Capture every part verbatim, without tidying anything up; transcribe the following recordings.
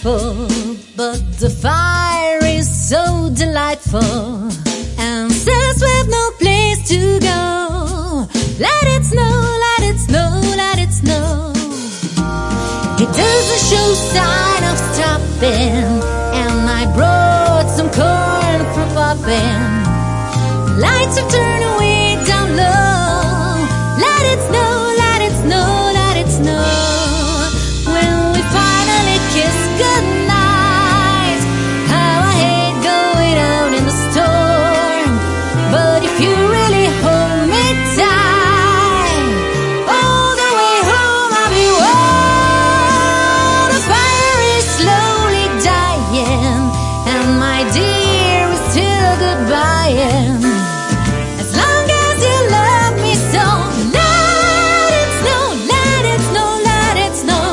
frightful, but the fire is so delightful. And since we've no place to go, let it snow, let it snow, let it snow. It doesn't show sign of stopping, and I brought some corn for popping. Lights have turned way down low. Let it snow, let it snow, let it snow. When we finally kiss goodnight, how I hate going out in the storm. But if you really hold me tight, all the way home I'll be warm. The fire is slowly dying, and my dear is still goodbying. As long as you love me so, let it snow, let it snow, let it snow.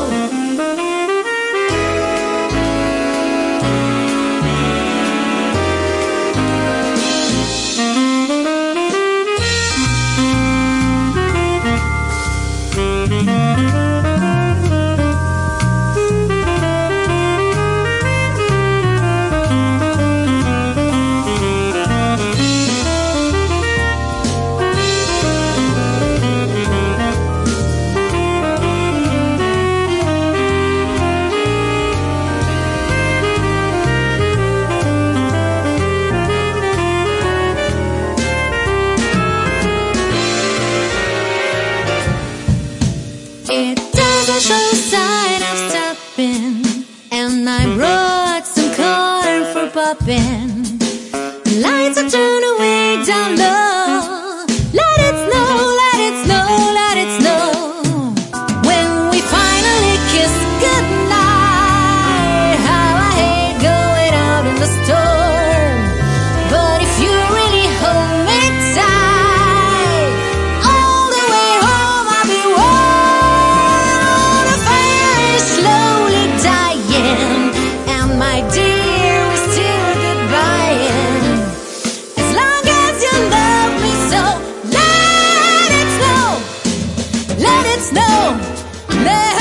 It doesn't show sign of stopping, and I brought some corn for popping. The lights have turned way down low. Let it snow, let it snow, let it snow. When we finally kiss goodnight, how I hate going out in the storm. But if you really hold me tight, all the way home I'll be warm. The fire is slowly dying, and my dear is still goodbying. As long as you love me so, let it snow, let it snow, let